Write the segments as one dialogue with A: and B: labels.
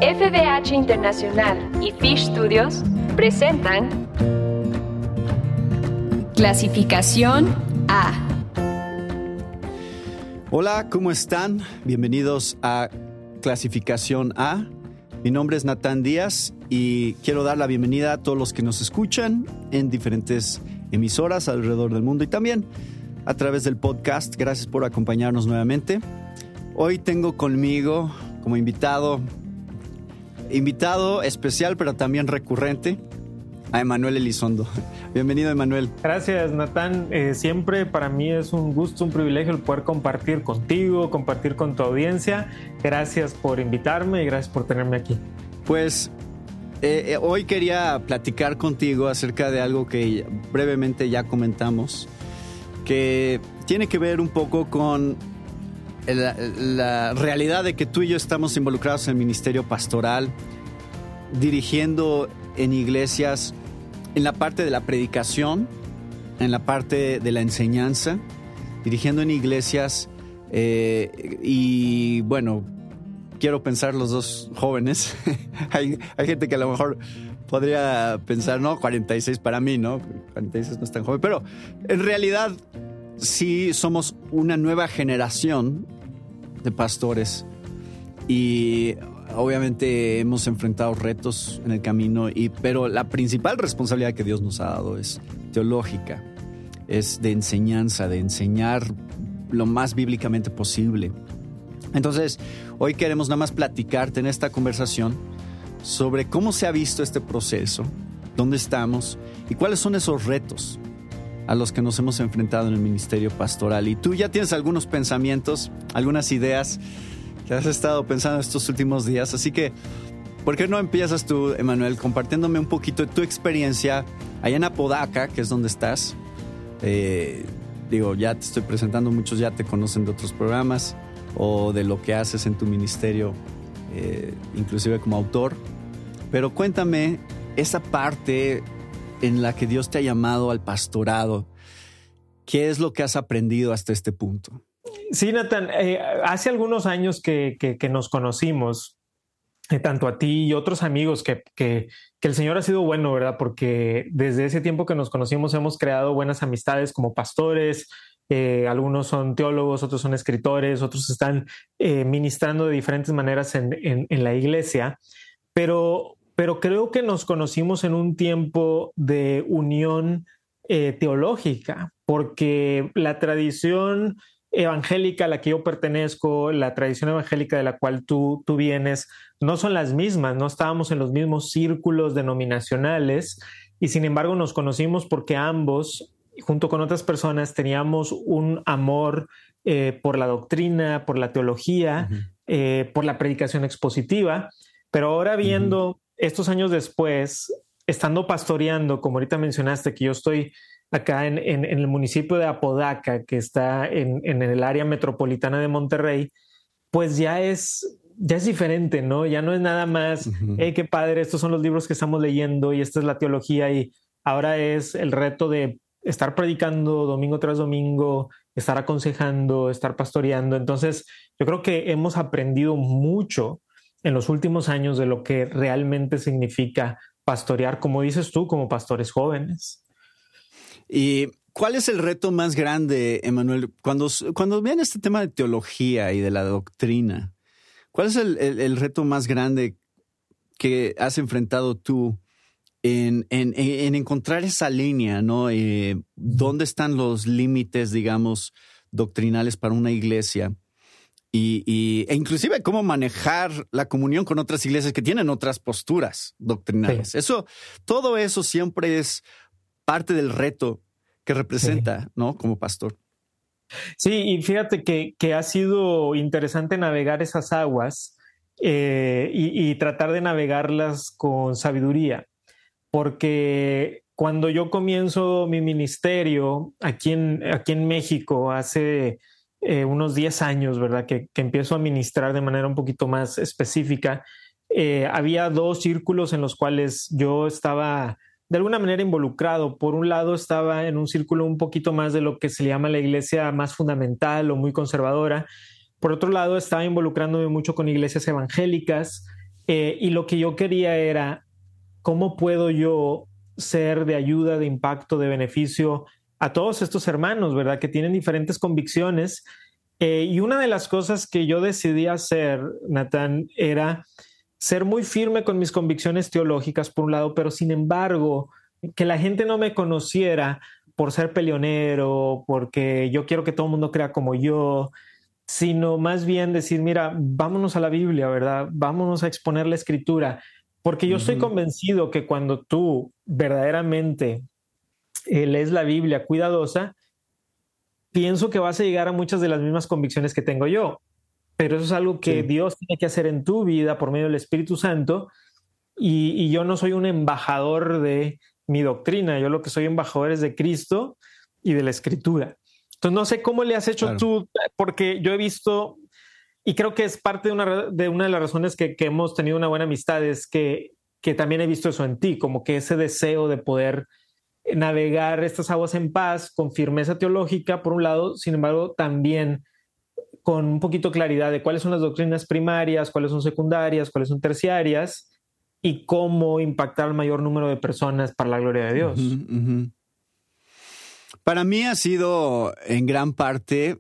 A: FBH Internacional y Fish Studios presentan Clasificación A.
B: Hola, ¿cómo están? Bienvenidos a Clasificación A. Mi nombre es Natán Díaz y quiero dar la bienvenida a todos los que nos escuchan en diferentes emisoras alrededor del mundo y también a través del podcast. Gracias por acompañarnos nuevamente. Hoy tengo conmigo como invitado especial, pero también recurrente, a Emanuel Elizondo. Bienvenido, Emanuel.
C: Gracias, Natán. Siempre para mí es un gusto, un privilegio el poder compartir contigo, compartir con tu audiencia. Gracias por invitarme y gracias por tenerme aquí.
B: Pues hoy quería platicar contigo acerca de algo que brevemente ya comentamos, que tiene que ver un poco con la realidad de que tú y yo estamos involucrados en el ministerio pastoral, dirigiendo en iglesias, en la parte de la predicación, en la parte de la enseñanza, dirigiendo en iglesias y bueno, quiero pensar los dos jóvenes. hay gente que a lo mejor podría pensar, no, 46 para mí, ¿no? 46 no es tan joven, pero en realidad sí somos una nueva generación de pastores y obviamente hemos enfrentado retos en el camino, pero la principal responsabilidad que Dios nos ha dado es teológica, es de enseñanza, de enseñar lo más bíblicamente posible. Entonces, hoy queremos nada más platicarte en esta conversación sobre cómo se ha visto este proceso, dónde estamos y cuáles son esos retos a los que nos hemos enfrentado en el ministerio pastoral. Y tú ya tienes algunos pensamientos, algunas ideas que has estado pensando estos últimos días. Así que, ¿por qué no empiezas tú, Emanuel, compartiéndome un poquito de tu experiencia allá en Apodaca, que es donde estás? Ya te estoy presentando, muchos ya te conocen de otros programas o de lo que haces en tu ministerio, inclusive como autor. Pero cuéntame esa parte en la que Dios te ha llamado al pastorado. ¿Qué es lo que has aprendido hasta este punto?
C: Sí, Natán, hace algunos años que nos conocimos, tanto a ti y otros amigos, que el Señor ha sido bueno, ¿verdad? Porque desde ese tiempo que nos conocimos hemos creado buenas amistades como pastores. Algunos son teólogos, otros son escritores, otros están ministrando de diferentes maneras en la iglesia. Pero creo que nos conocimos en un tiempo de unión teológica, porque la tradición evangélica a la que yo pertenezco, la tradición evangélica de la cual tú vienes, no son las mismas, no estábamos en los mismos círculos denominacionales y sin embargo nos conocimos porque ambos, junto con otras personas, teníamos un amor por la doctrina, por la teología, por la predicación expositiva. Pero ahora viendo estos años después, estando pastoreando, como ahorita mencionaste, que yo estoy acá en el municipio de Apodaca, que está en el área metropolitana de Monterrey, pues ya es diferente, ¿no? Ya no es nada más, hey, qué padre, estos son los libros que estamos leyendo y esta es la teología, y ahora es el reto de estar predicando domingo tras domingo, estar aconsejando, estar pastoreando. Entonces, yo creo que hemos aprendido mucho en los últimos años de lo que realmente significa pastorear, como dices tú, como pastores jóvenes.
B: ¿Y cuál es el reto más grande, Emanuel, cuando viene este tema de teología y de la doctrina? ¿Cuál es el reto más grande que has enfrentado tú en encontrar esa línea, ¿no? ¿Dónde están los límites, digamos, doctrinales para una iglesia? E inclusive cómo manejar la comunión con otras iglesias que tienen otras posturas doctrinales. Sí. Todo eso siempre es parte del reto que representa, sí, ¿no? Como pastor.
C: Sí, y fíjate que ha sido interesante navegar esas aguas y tratar de navegarlas con sabiduría, porque cuando yo comienzo mi ministerio aquí en México hace unos 10 años, ¿verdad? Que empiezo a ministrar de manera un poquito más específica, había dos círculos en los cuales yo estaba de alguna manera involucrado. Por un lado, estaba en un círculo un poquito más de lo que se llama la iglesia más fundamental o muy conservadora. Por otro lado, estaba involucrándome mucho con iglesias evangélicas Y lo que yo quería era, ¿cómo puedo yo ser de ayuda, de impacto, de beneficio a todos estos hermanos, ¿verdad? Que tienen diferentes convicciones. Y una de las cosas que yo decidí hacer, Natán, era ser muy firme con mis convicciones teológicas, por un lado, pero sin embargo, que la gente no me conociera por ser peleonero, porque yo quiero que todo el mundo crea como yo, sino más bien decir, mira, vámonos a la Biblia, ¿verdad? Vámonos a exponer la escritura, porque yo estoy convencido que cuando tú verdaderamente lees la Biblia cuidadosa, pienso que vas a llegar a muchas de las mismas convicciones que tengo yo, pero eso es algo que
B: Sí.
C: Dios tiene que hacer en tu vida por medio del Espíritu Santo, y yo no soy un embajador de mi doctrina, yo lo que soy embajador es de Cristo y de la Escritura. Entonces no sé cómo le has hecho
B: Claro.
C: tú, porque yo he visto, y creo que es parte de una de las razones que hemos tenido una buena amistad, es que también he visto eso en ti, como que ese deseo de poder navegar estas aguas en paz, con firmeza teológica, por un lado, sin embargo, también con un poquito de claridad de cuáles son las doctrinas primarias, cuáles son secundarias, cuáles son terciarias y cómo impactar al mayor número de personas para la gloria de Dios.
B: Para mí ha sido en gran parte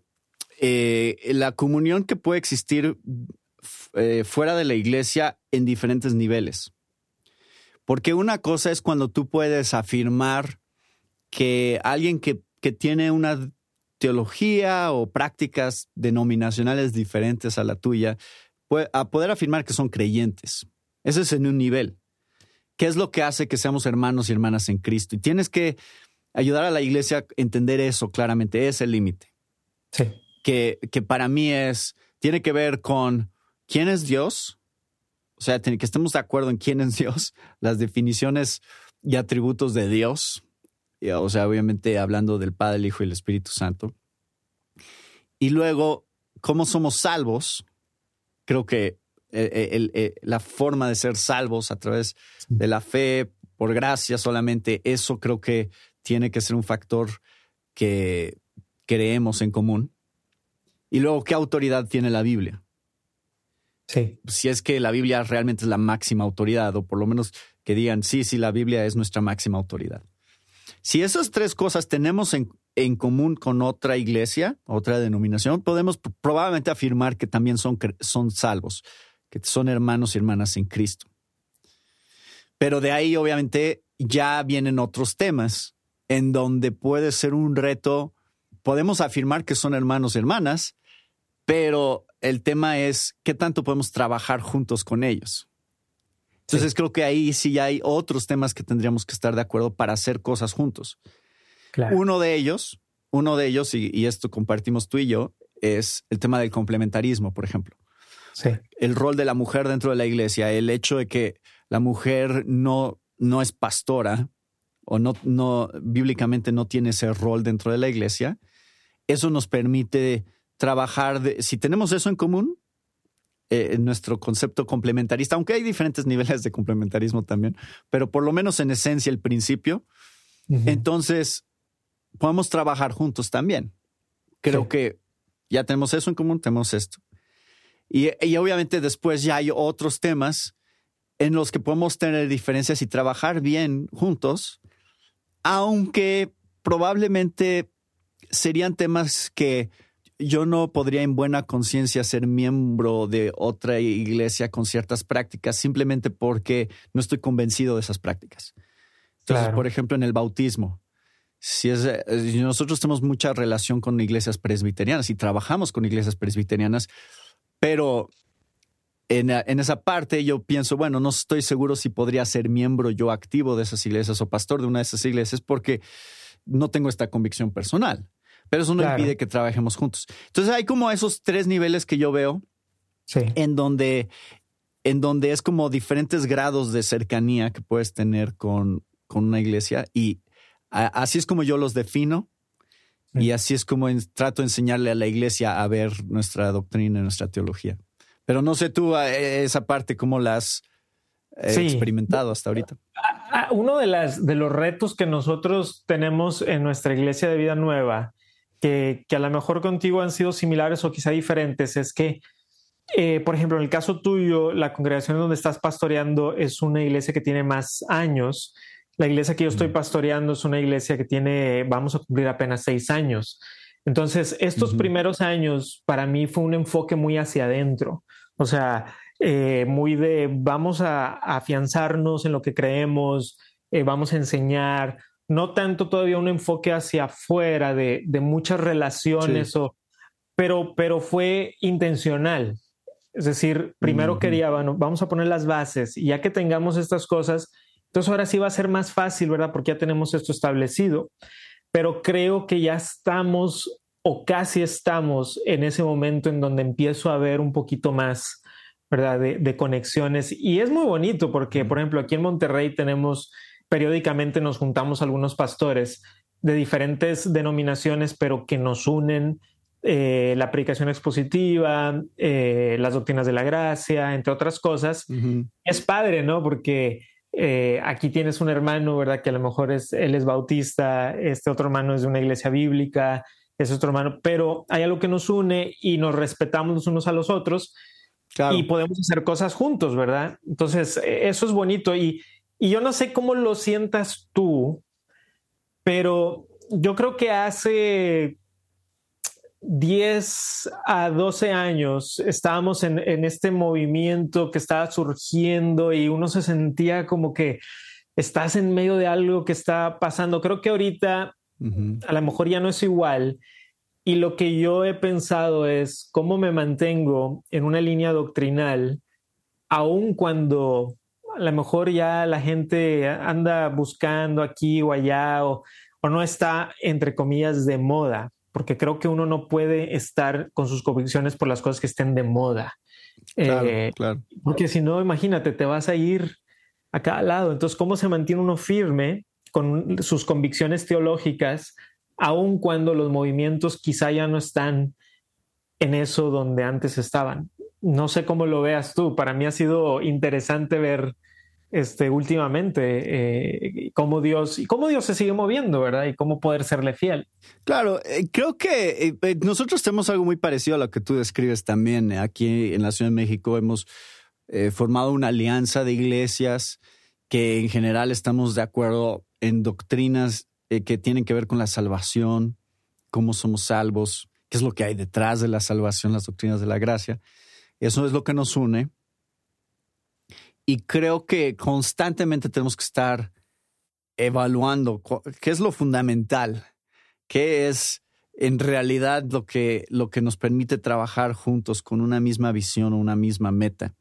B: la comunión que puede existir fuera de la iglesia en diferentes niveles. Porque una cosa es cuando tú puedes afirmar que alguien que tiene una teología o prácticas denominacionales diferentes a la tuya, a poder afirmar que son creyentes. Ese es en un nivel. ¿Qué es lo que hace que seamos hermanos y hermanas en Cristo? Y tienes que ayudar a la iglesia a entender eso claramente, es el límite.
C: Sí.
B: Que para mí tiene que ver con quién es Dios, o sea, que estemos de acuerdo en quién es Dios, las definiciones y atributos de Dios, o sea, obviamente hablando del Padre, el Hijo y el Espíritu Santo. Y luego, cómo somos salvos. Creo que la forma de ser salvos a través de la fe, por gracia solamente, eso creo que tiene que ser un factor que creemos en común. Y luego, ¿qué autoridad tiene la Biblia?
C: Sí.
B: Si es que la Biblia realmente es la máxima autoridad, o por lo menos que digan, sí, la Biblia es nuestra máxima autoridad. Si esas tres cosas tenemos en común con otra iglesia, otra denominación, podemos probablemente afirmar que también son salvos, que son hermanos y hermanas en Cristo. Pero de ahí, obviamente, ya vienen otros temas en donde puede ser un reto. Podemos afirmar que son hermanos y hermanas, pero el tema es qué tanto podemos trabajar juntos con ellos. Entonces sí, creo que ahí sí hay otros temas que tendríamos que estar de acuerdo para hacer cosas juntos.
C: Claro.
B: Uno de ellos, y esto compartimos tú y yo, es el tema del complementarismo, por ejemplo.
C: Sí.
B: El rol de la mujer dentro de la iglesia, el hecho de que la mujer no es pastora o no bíblicamente no tiene ese rol dentro de la iglesia, eso nos permite trabajar, si tenemos eso en común, nuestro concepto complementarista, aunque hay diferentes niveles de complementarismo también, pero por lo menos en esencia el principio, entonces podemos trabajar juntos también. Creo que ya tenemos eso en común, tenemos esto. Y obviamente después ya hay otros temas en los que podemos tener diferencias y trabajar bien juntos, aunque probablemente serían temas que yo no podría en buena conciencia ser miembro de otra iglesia con ciertas prácticas simplemente porque no estoy convencido de esas prácticas. Entonces, por ejemplo, en el bautismo, si nosotros tenemos mucha relación con iglesias presbiterianas y trabajamos con iglesias presbiterianas, pero en esa parte yo pienso, bueno, no estoy seguro si podría ser miembro yo activo de esas iglesias o pastor de una de esas iglesias porque no tengo esta convicción personal. Pero eso no impide que trabajemos juntos. Entonces hay como esos tres niveles que yo veo en donde es como diferentes grados de cercanía que puedes tener con una iglesia y así es como yo los defino y así es como trato de enseñarle a la iglesia a ver nuestra doctrina, nuestra teología. Pero no sé tú esa parte cómo la has experimentado hasta ahorita.
C: Uno de los retos que nosotros tenemos en nuestra iglesia de Vida Nueva, que a lo mejor contigo han sido similares o quizá diferentes, es que por ejemplo, en el caso tuyo, la congregación donde estás pastoreando es una iglesia que tiene más años. La iglesia que yo estoy pastoreando es una iglesia que tiene, vamos a cumplir apenas 6 años. Entonces, estos primeros años para mí fue un enfoque muy hacia adentro. O sea, muy de vamos a afianzarnos en lo que creemos, vamos a enseñar, no tanto todavía un enfoque hacia afuera de muchas relaciones,
B: Sí.
C: pero fue intencional. Es decir, primero quería, bueno, vamos a poner las bases y ya que tengamos estas cosas, entonces ahora sí va a ser más fácil, ¿verdad? Porque ya tenemos esto establecido. Pero creo que ya estamos o casi estamos en ese momento en donde empiezo a ver un poquito más, ¿verdad? De conexiones. Y es muy bonito porque, por ejemplo, aquí en Monterrey tenemos, periódicamente nos juntamos algunos pastores de diferentes denominaciones, pero que nos unen la predicación expositiva, las doctrinas de la gracia, entre otras cosas. Es padre, ¿no? Porque aquí tienes un hermano, ¿verdad? Que a lo mejor él es bautista, este otro hermano es de una iglesia bíblica, ese otro hermano, pero hay algo que nos une y nos respetamos los unos a los otros. Claro. Y podemos hacer cosas juntos, ¿verdad? Entonces, eso es bonito. Y yo no sé cómo lo sientas tú, pero yo creo que hace 10 a 12 años estábamos en este movimiento que estaba surgiendo y uno se sentía como que estás en medio de algo que está pasando. Creo que ahorita a lo mejor ya no es igual. Y lo que yo he pensado es cómo me mantengo en una línea doctrinal, aun cuando a lo mejor ya la gente anda buscando aquí o allá o no está, entre comillas, de moda. Porque creo que uno no puede estar con sus convicciones por las cosas que estén de moda.
B: Claro, claro.
C: Porque si no, imagínate, te vas a ir a cada lado. Entonces, ¿cómo se mantiene uno firme con sus convicciones teológicas, aun cuando los movimientos quizá ya no están en eso donde antes estaban? No sé cómo lo veas tú. Para mí ha sido interesante ver últimamente cómo Dios se sigue moviendo, ¿verdad? Y cómo poder serle fiel.
B: Claro, creo que nosotros tenemos algo muy parecido a lo que tú describes también. Aquí en la Ciudad de México hemos formado una alianza de iglesias que en general estamos de acuerdo en doctrinas que tienen que ver con la salvación, cómo somos salvos, qué es lo que hay detrás de la salvación, las doctrinas de la gracia. Eso es lo que nos une. Y creo que constantemente tenemos que estar evaluando qué es lo fundamental, qué es en realidad lo que nos permite trabajar juntos con una misma visión o una misma meta.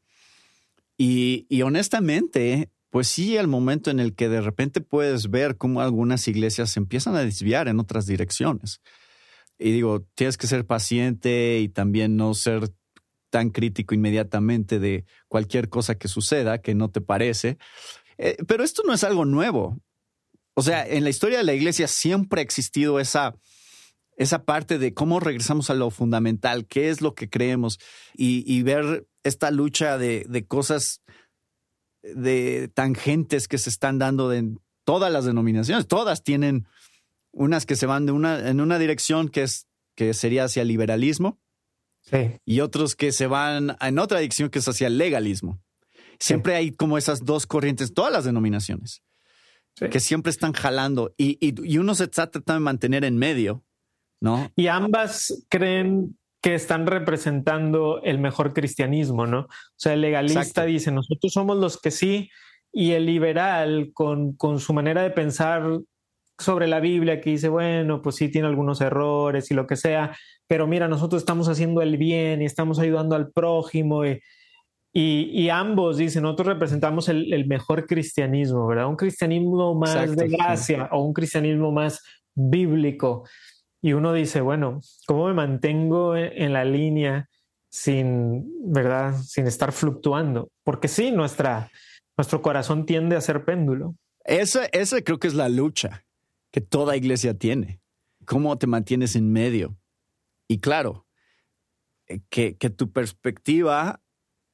B: Y honestamente, pues sí, el momento en el que de repente puedes ver cómo algunas iglesias se empiezan a desviar en otras direcciones. Y digo, tienes que ser paciente y también no ser tan crítico inmediatamente de cualquier cosa que suceda que no te parece. Pero esto no es algo nuevo. O sea, en la historia de la iglesia siempre ha existido esa parte de cómo regresamos a lo fundamental, qué es lo que creemos y ver esta lucha de cosas, de tangentes que se están dando en todas las denominaciones. Todas tienen unas que se van en una dirección que sería hacia el liberalismo. Sí. Y otros que se van en otra dirección que es hacia el legalismo. Siempre hay como esas dos corrientes, todas las denominaciones, que siempre están jalando y uno se está tratando de mantener en medio, ¿no?
C: Y ambas creen que están representando el mejor cristianismo, ¿no? O sea, el legalista dice, nosotros somos los que sí, y el liberal con su manera de pensar sobre la Biblia, que dice, bueno, pues sí tiene algunos errores y lo que sea, pero mira, nosotros estamos haciendo el bien y estamos ayudando al prójimo y ambos dicen, nosotros representamos el mejor cristianismo, ¿verdad? Un cristianismo más de gracia o un cristianismo más bíblico. Y uno dice, bueno, ¿cómo me mantengo en la línea ¿verdad? Sin estar fluctuando? Porque sí, nuestro corazón tiende a ser péndulo.
B: Esa creo que es la lucha que toda iglesia tiene. ¿Cómo te mantienes en medio? Y claro, que tu perspectiva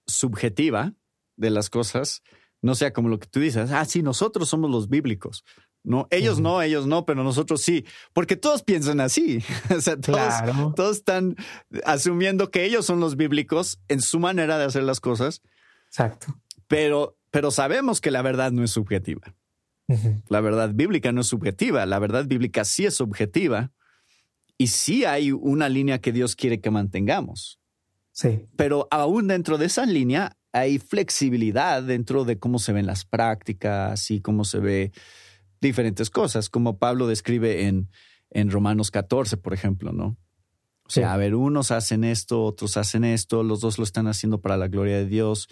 B: subjetiva de las cosas no sea como lo que tú dices. Sí, nosotros somos los bíblicos. ¿no? Ellos no, pero nosotros sí. Porque todos piensan así. O sea, todos están asumiendo que ellos son los bíblicos en su manera de hacer las cosas.
C: Exacto.
B: Pero sabemos que la verdad no es subjetiva. La verdad bíblica no es subjetiva. La verdad bíblica sí es objetiva. Y sí hay una línea que Dios quiere que mantengamos.
C: Sí.
B: Pero aún dentro de esa línea hay flexibilidad dentro de cómo se ven las prácticas y cómo se ve diferentes cosas, como Pablo describe en Romanos 14, por ejemplo, ¿no? O sea, a ver, unos hacen esto, otros hacen esto, los dos lo están haciendo para la gloria de Dios.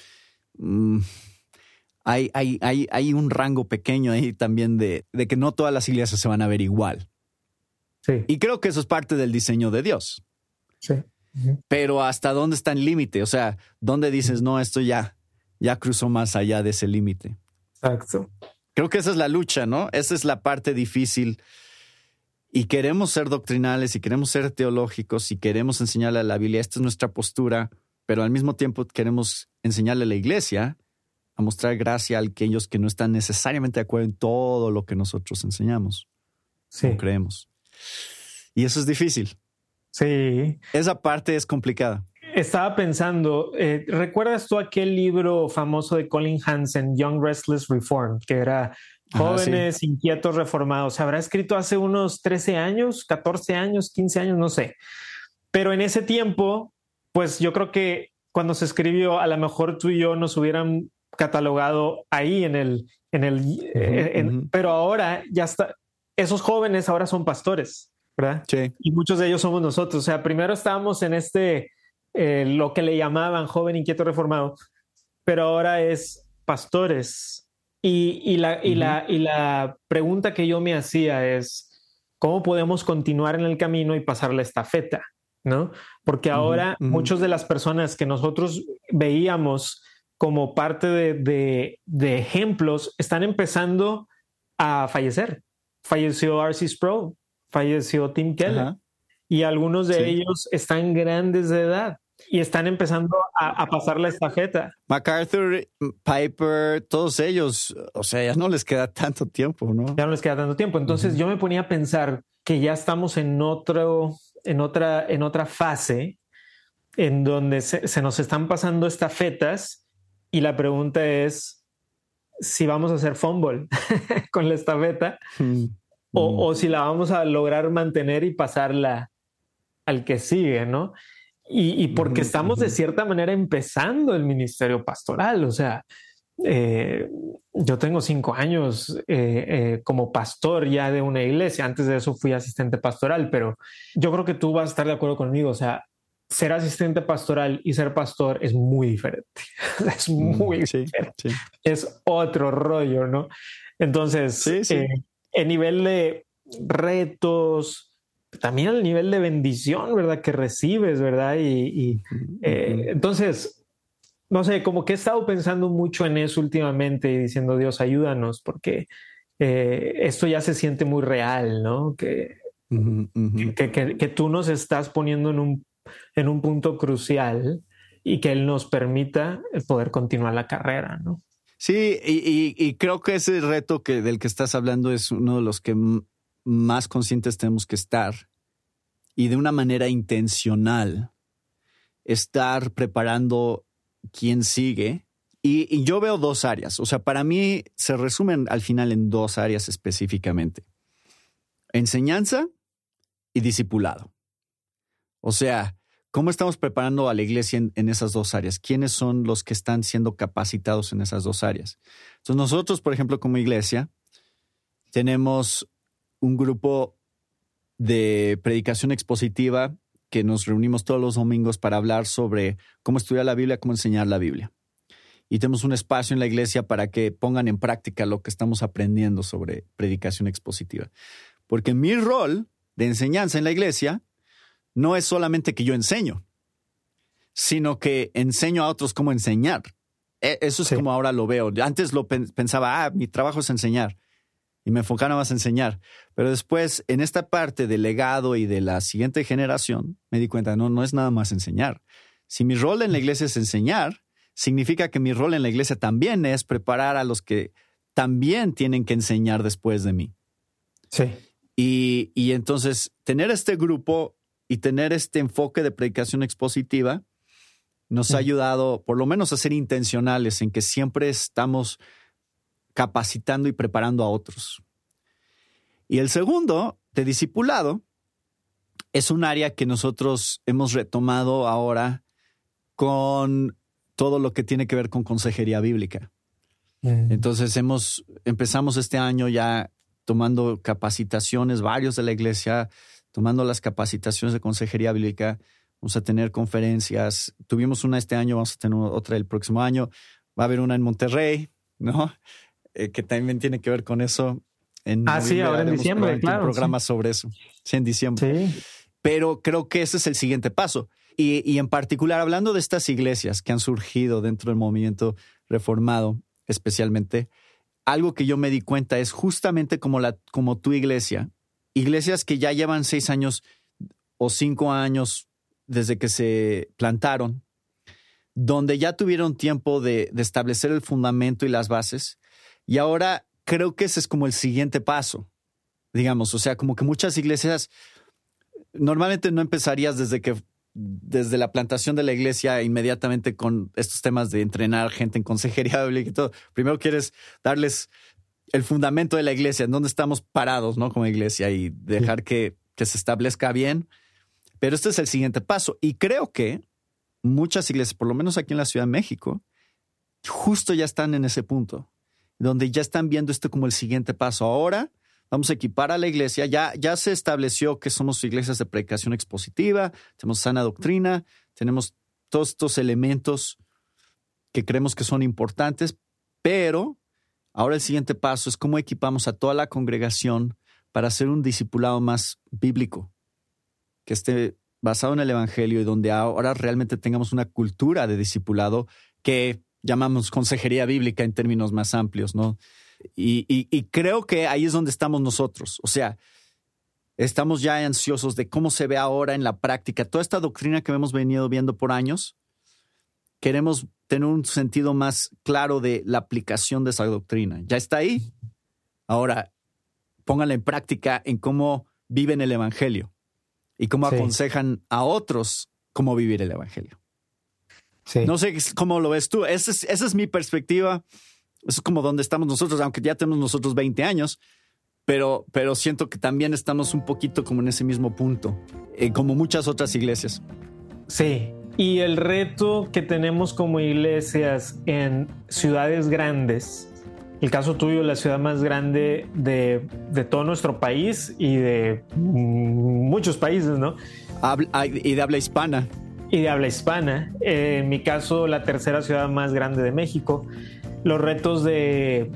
B: Hay un rango pequeño ahí también de que no todas las iglesias se van a ver igual.
C: Sí.
B: Y creo que eso es parte del diseño de Dios.
C: Sí.
B: Pero ¿hasta dónde está el límite? O sea, ¿dónde dices, no, esto ya cruzó más allá de ese límite?
C: Exacto.
B: Creo que esa es la lucha, ¿no? Esa es la parte difícil. Y queremos ser doctrinales y queremos ser teológicos y queremos enseñarle a la Biblia. Esta es nuestra postura, pero al mismo tiempo queremos enseñarle a la iglesia a mostrar gracia a aquellos que no están necesariamente de acuerdo en todo lo que nosotros enseñamos.
C: Sí.
B: O creemos. Y eso es difícil.
C: Sí.
B: Esa parte es complicada.
C: Estaba pensando, ¿recuerdas tú aquel libro famoso de Colin Hansen, Young Restless Reformed, que era Jóvenes Inquietos Reformados? Se habrá escrito hace unos 13 años, 14 años, 15 años, no sé. Pero en ese tiempo, pues yo creo que cuando se escribió, a lo mejor tú y yo nos hubieran catalogado ahí pero ahora ya está, esos jóvenes ahora son pastores, ¿verdad?
B: Sí.
C: Y muchos de ellos somos nosotros. O sea, primero estábamos en lo que le llamaban joven inquieto reformado, pero ahora es pastores. Y la pregunta que yo me hacía es, ¿cómo podemos continuar en el camino y pasar la estafeta? ¿No? Porque ahora muchas de las personas que nosotros veíamos como parte de ejemplos están empezando a fallecer. Falleció R.C. Sproul, falleció Tim Keller, y algunos de ellos están grandes de edad y están empezando a pasar la estafeta.
B: MacArthur, Piper, todos ellos, o sea, ya no les queda tanto tiempo, ¿no?
C: Ya no les queda tanto tiempo. Entonces yo me ponía a pensar que ya estamos en otra fase en donde se nos están pasando estafetas, y la pregunta es si vamos a hacer fumble con la estafeta o si la vamos a lograr mantener y pasarla al que sigue, ¿no? Y porque estamos de cierta manera empezando el ministerio pastoral. O sea, yo tengo 5 años como pastor ya de una iglesia. Antes de eso fui asistente pastoral, pero yo creo que tú vas a estar de acuerdo conmigo. O sea, ser asistente pastoral y ser pastor es muy diferente. Es muy diferente. Sí. Es otro rollo, ¿no? Entonces, el nivel de retos, también el nivel de bendición, ¿verdad? Que recibes, ¿verdad? Entonces, no sé, como que he estado pensando mucho en eso últimamente y diciendo, Dios, ayúdanos, porque esto ya se siente muy real, ¿no? Que tú nos estás poniendo en un punto crucial y que Él nos permita poder continuar la carrera, ¿no?
B: Sí, y creo que ese reto del que estás hablando es uno de los que más conscientes tenemos que estar, y de una manera intencional estar preparando quién sigue. Y yo veo 2 áreas. O sea, para mí se resumen al final en 2 áreas específicamente: enseñanza y discipulado. O sea, ¿cómo estamos preparando a la iglesia en esas 2 áreas? ¿Quiénes son los que están siendo capacitados en esas 2 áreas? Entonces nosotros, por ejemplo, como iglesia, tenemos un grupo de predicación expositiva que nos reunimos todos los domingos para hablar sobre cómo estudiar la Biblia, cómo enseñar la Biblia. Y tenemos un espacio en la iglesia para que pongan en práctica lo que estamos aprendiendo sobre predicación expositiva. Porque mi rol de enseñanza en la iglesia no es solamente que yo enseño, sino que enseño a otros cómo enseñar. Eso es como ahora lo veo. Antes lo pensaba, mi trabajo es enseñar, y me enfocaba más a enseñar. Pero después, en esta parte del legado y de la siguiente generación, me di cuenta, no es nada más enseñar. Si mi rol en la iglesia es enseñar, significa que mi rol en la iglesia también es preparar a los que también tienen que enseñar después de mí.
C: Sí.
B: Y entonces tener este grupo y tener este enfoque de predicación expositiva nos ha ayudado por lo menos a ser intencionales en que siempre estamos capacitando y preparando a otros. Y el segundo, de discipulado, es un área que nosotros hemos retomado ahora con todo lo que tiene que ver con consejería bíblica. Entonces empezamos este año ya tomando capacitaciones, varios de la iglesia, tomando las capacitaciones de consejería bíblica. Vamos a tener conferencias. Tuvimos una este año, vamos a tener otra el próximo año. Va a haber una en Monterrey, ¿no? Que también tiene que ver con eso.
C: Sí, ahora en diciembre, claro.
B: Un programa sobre eso. Sí, en diciembre.
C: Sí.
B: Pero creo que ese es el siguiente paso. Y en particular, hablando de estas iglesias que han surgido dentro del movimiento reformado, especialmente, algo que yo me di cuenta es justamente como tu iglesia, iglesias que ya llevan 6 años o 5 años desde que se plantaron, donde ya tuvieron tiempo de establecer el fundamento y las bases. Y ahora creo que ese es como el siguiente paso, digamos. O sea, como que muchas iglesias normalmente no empezarías desde la plantación de la iglesia inmediatamente con estos temas de entrenar gente en consejería bíblica y todo. Primero quieres darles el fundamento de la iglesia, en dónde estamos parados, ¿no? Como iglesia, y dejar que se establezca bien. Pero este es el siguiente paso. Y creo que muchas iglesias, por lo menos aquí en la Ciudad de México, justo ya están en ese punto, donde ya están viendo esto como el siguiente paso. Ahora vamos a equipar a la iglesia. Ya se estableció que somos iglesias de predicación expositiva, tenemos sana doctrina, tenemos todos estos elementos que creemos que son importantes, pero ahora el siguiente paso es cómo equipamos a toda la congregación para hacer un discipulado más bíblico, que esté basado en el evangelio y donde ahora realmente tengamos una cultura de discipulado que llamamos consejería bíblica en términos más amplios, ¿no? Y creo que ahí es donde estamos nosotros. O sea, estamos ya ansiosos de cómo se ve ahora en la práctica. Toda esta doctrina que hemos venido viendo por años, queremos tener un sentido más claro de la aplicación de esa doctrina. Ya está ahí. Ahora, pónganla en práctica en cómo viven el evangelio y cómo aconsejan a otros cómo vivir el evangelio.
C: Sí.
B: No sé cómo lo ves tú. Esa es mi perspectiva. Es como donde estamos nosotros, aunque ya tenemos nosotros 20 años, pero siento que también estamos un poquito como en ese mismo punto, como muchas otras iglesias.
C: Sí, y el reto que tenemos como iglesias en ciudades grandes, el caso tuyo, la ciudad más grande de todo nuestro país y de muchos países, ¿no?
B: Y de habla hispana.
C: Y de habla hispana. En mi caso, la tercera ciudad más grande de México. Los retos de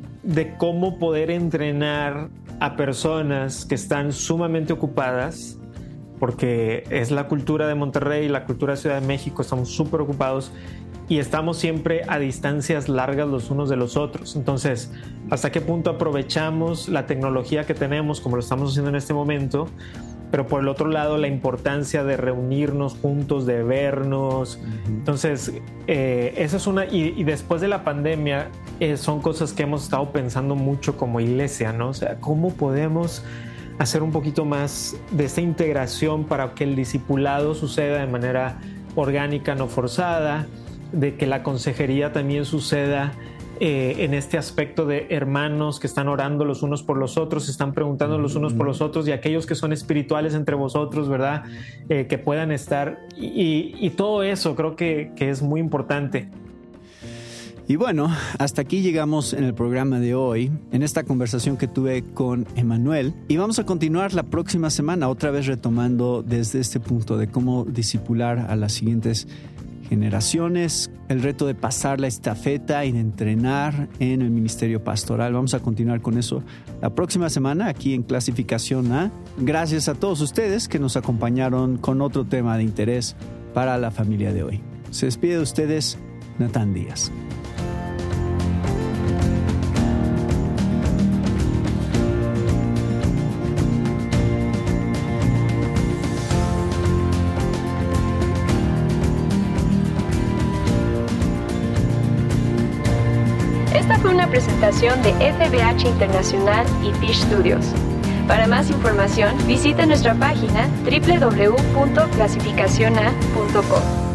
C: cómo poder entrenar a personas que están sumamente ocupadas, porque es la cultura de Monterrey, la cultura de Ciudad de México, estamos súper ocupados y estamos siempre a distancias largas los unos de los otros. Entonces, ¿hasta qué punto aprovechamos la tecnología que tenemos, como lo estamos haciendo en este momento? Pero por el otro lado, la importancia de reunirnos juntos, de vernos. Entonces, esa es una... Y después de la pandemia, son cosas que hemos estado pensando mucho como iglesia, ¿no? O sea, ¿cómo podemos hacer un poquito más de esta integración para que el discipulado suceda de manera orgánica, no forzada, de que la consejería también suceda en este aspecto de hermanos que están orando los unos por los otros, se están preguntando los unos por los otros, y aquellos que son espirituales entre vosotros, ¿verdad? Que puedan estar, y todo eso creo que es muy importante.
B: Y bueno, hasta aquí llegamos en el programa de hoy, en esta conversación que tuve con Emanuel, y vamos a continuar la próxima semana, otra vez retomando desde este punto de cómo discipular a las siguientes generaciones, el reto de pasar la estafeta y de entrenar en el ministerio pastoral. Vamos a continuar con eso la próxima semana aquí en Clasificación A. Gracias a todos ustedes que nos acompañaron con otro tema de interés para la familia de hoy. Se despide de ustedes Natán Díaz.
A: Esta fue una presentación de FBH Internacional y Fish Studios. Para más información, visita nuestra página www.clasificaciona.com.